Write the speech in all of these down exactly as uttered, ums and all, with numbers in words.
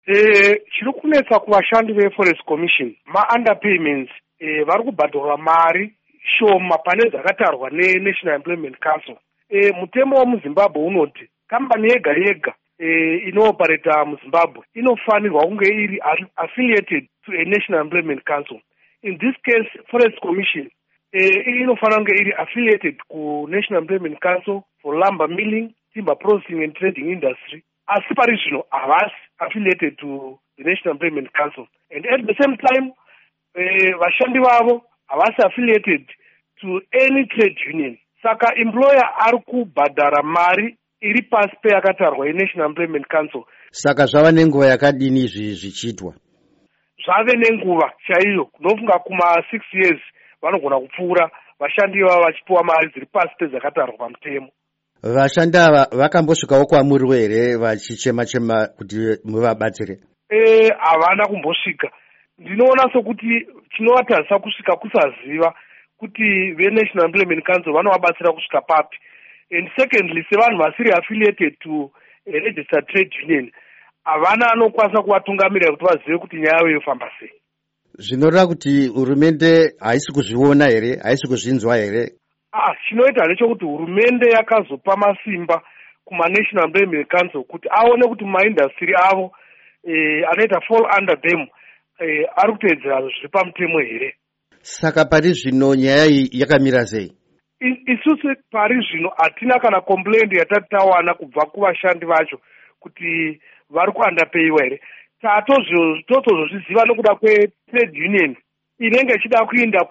Eh, chiri kunetsa kuvashandi veforest commission ma-underpayments eh, vari kubhadharwa mari shoma pane zvakatarwa nenational employment council. Eh, mutemo wemuzimbabwe unoti kambani yega yega eh, inooparata muzimbabwe inofanirwa kunge iri affiliated to a national employment council. In this case, forest commission eh, inofanira kunge iri affiliated ku national employment council for lumber milling, timber processing and trading industry. Asi pari zvino havasi affiliated to the national employment council, and at the same time eh, vashandi vavo havasi affiliated to any trade union. Saka employer ari kubhadhara mari iri pasi peyakatarwa yenational employment council. Saka zvava nenguva yakadini izvi zvichiitwa? Zvave nenguva chaiyo, kunofunga kuma six years vanogona kupfuura vashandi vava vachipiwa mari dziri pasi pezvakatarwa pamutemo. Vashandi ava vakambosvikawo kwamuriwo here vachichema chema kuti muvabatsire? Eh, havana kumbosvika. Ndinoona sokuti chinovatarisa kusvika kusaziva kuti venational employment council vanovabatsira kusvika papi. And secondly, sevanhu vasiri affiliated to a registered trade union, havana anokwanisa kuvatungamirira kuti vazive kuti nyaya yavo yofamba sei. Zvinoreva kuti hurumende haisi kuzviona here, haisi kuzvinzwa here? Ah, chinoita ndechokuti hurumende yakazopa masimba kuma-national employment council kuti aone kuti maindastry avo eh, anoita fall under them eh, ari kuteedzera zviri pamutemo here. Saka pari zvino nyaya iyi yakamira sei? Isusu pari zvino hatina kana complaint yatati tawana kubva kuvashandi vacho kuti vari kuunderpayiwa here. Tatozozviziva nokuda kwetrade union inenge ichida kuinda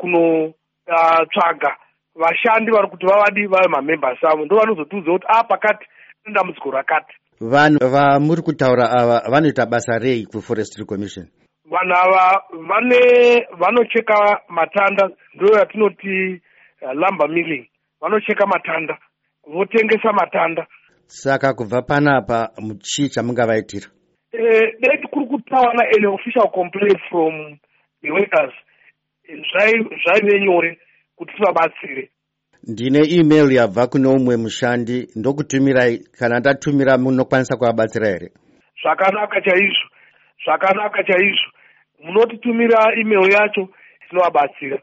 kunotsvaga uh, vashandi vari kuti vavadi vave mamembers avo, ndo vanozotiudza kuti a pakati dambudziko rakati. Vanhu vamuri kutaura ava vanoita basa rei kuforestry commission? Vanhu ava vane vanocheka matanda, ndo yatinoti uh, lumber milling. Vanocheka matanda, votengesa matanda. Saka kubva panapa muchii chamungavaitira? Eh, dai kuri kutawana an official complaint from the workers, zvaive nyore kuti tivabatsire. Ndine email yabva kuno umwe mushandi, ndokutumirai, kana ndatumira munokwanisa kuvabatsira here? Zvakanaka chaizvo, zvakanaka chaizvo. Munotitumira email yacho, tinovabatsira.